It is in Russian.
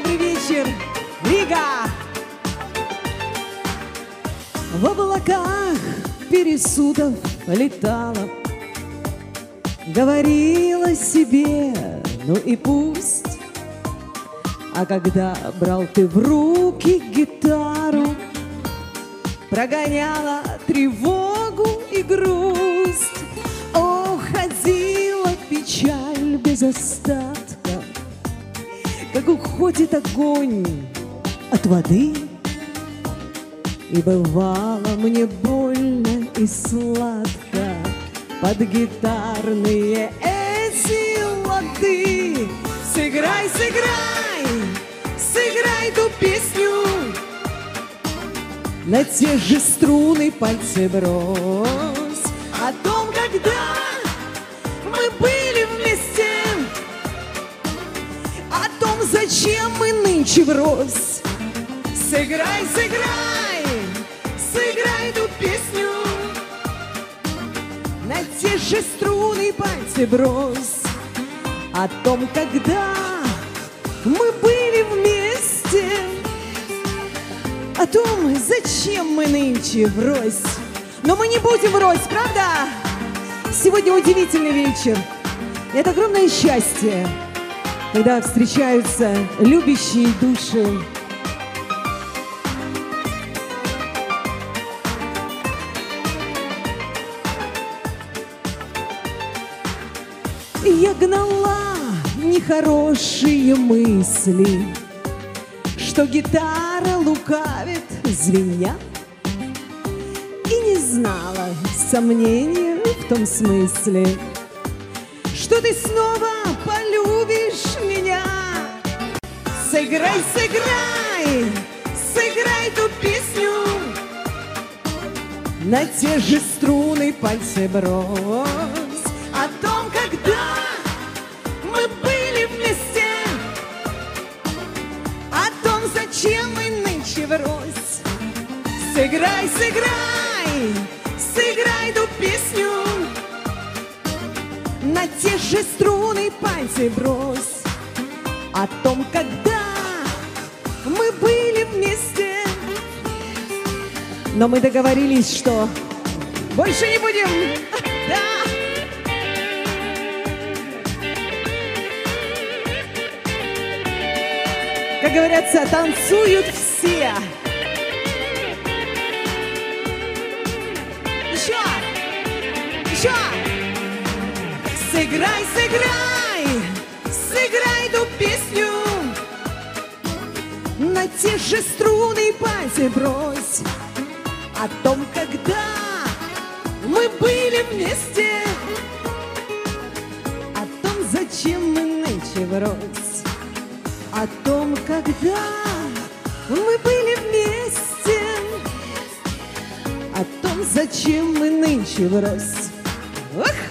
Добрый вечер, Рига! В облаках пересудов летала, говорила себе, ну и пусть. А когда брал ты в руки гитару, прогоняла тревогу и грусть. Уходила печаль без остатка, как уходит огонь от воды. И бывало мне больно и сладко под гитарные эти лады. Сыграй, сыграй, сыграй ту песню, на те же струны пальцы брось. О том, когда мы были вместе, о том, зачем мы нынче врозь. Сыграй, сыграй, сыграй ту песню, на те же струны пальцы брось. О том, когда мы были вместе, о том, зачем мы нынче врозь. Но мы не будем врозь, правда? Сегодня удивительный вечер. Это огромное счастье, когда встречаются любящие души. Я гнала нехорошие мысли, что гитара лукавит, звеня, и не знала сомнения в том смысле, что ты снова полюбишь меня. Сыграй, сыграй, сыграй ту песню, на те же струны пальцы брось. О том, когда мы были вместе, о том, зачем мы нынче врозь. Сыграй, сыграй, сыграй ту песню, на те же струны пальцы брось. О том, когда мы были вместе, но мы договорились, что больше не будем. Да. Как говорится, танцуют все. Еще, еще. Сыграй, сыграй, сыграй ту песню, на те же струны пальцы брось. О том, когда мы были вместе, о том, зачем мы нынче врозь. О том, когда мы были вместе, о том, зачем мы нынче врозь. Ох!